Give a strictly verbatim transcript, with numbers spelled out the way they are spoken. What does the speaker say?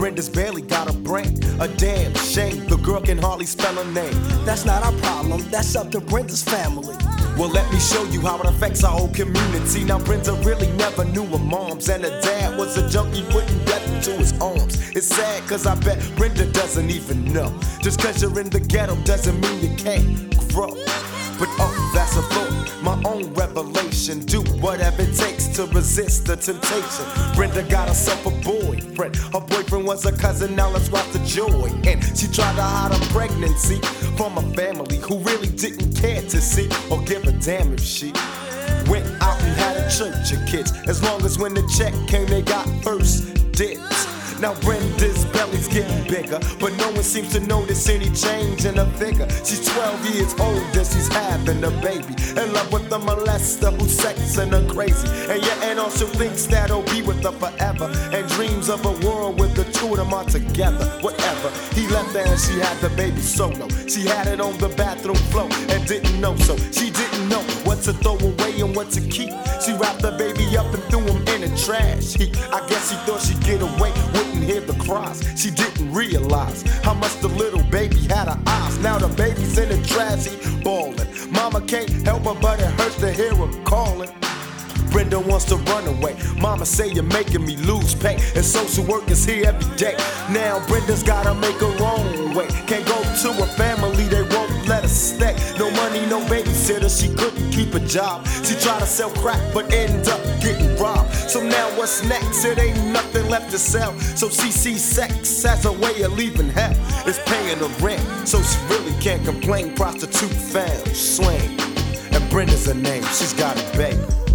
Brenda's barely got a brain. A damn shame, the girl can hardly spell her name. That's not our problem, that's up to Brenda's family. Well, let me show you how it affects our whole community. Now, Brenda really never knew her moms, and her dad was a junkie putting death into his arms. It's sad, cause I bet Brenda doesn't even know. Just cause you're in the ghetto doesn't mean you can't grow. But oh, that's a thought, my own revelation. Do whatever it takes to resist the temptation. Brenda got herself a boyfriend. Her boyfriend was a cousin, now let's watch the joy. And she tried to hide her pregnancy from a family who really didn't care to see or give a damn if she went out and had a church of kids. As long as when the check came, they got first dibs. Now Brenda's belly's getting bigger, but no one seems to notice any change in her figure. She's twelve years old and she's having a baby, in love with a molester who's sexing her crazy. And your aunt also thinks that he'll be with her forever, and dreams of a world with the two of them are together. Whatever, he left her and she had the baby solo. She had it on the bathroom floor and didn't know, so she didn't know what to throw away and what to keep. She wrapped the baby up and threw him in the trash heap. I guess she thought she'd get away, wouldn't hear the cries. She didn't realize how much the little baby had her eyes. Now the baby's in the trash heap bawling. Mama can't help her, but it hurts to hear her calling. Brenda wants to run away. Mama say you're making me lose pay, and social work is here every day. Now Brenda's gotta make her own way. Can't go to a family, they won't let her stay. No money, no babysitter, she couldn't keep a job. She tried to sell crack, but ended up getting robbed. So now what's next? It ain't nothing left to sell. So she sees sex as a way of leaving hell. It's paying her rent, so she really can't complain. Prostitute found, swing, and Brenda's her name. She's got a baby.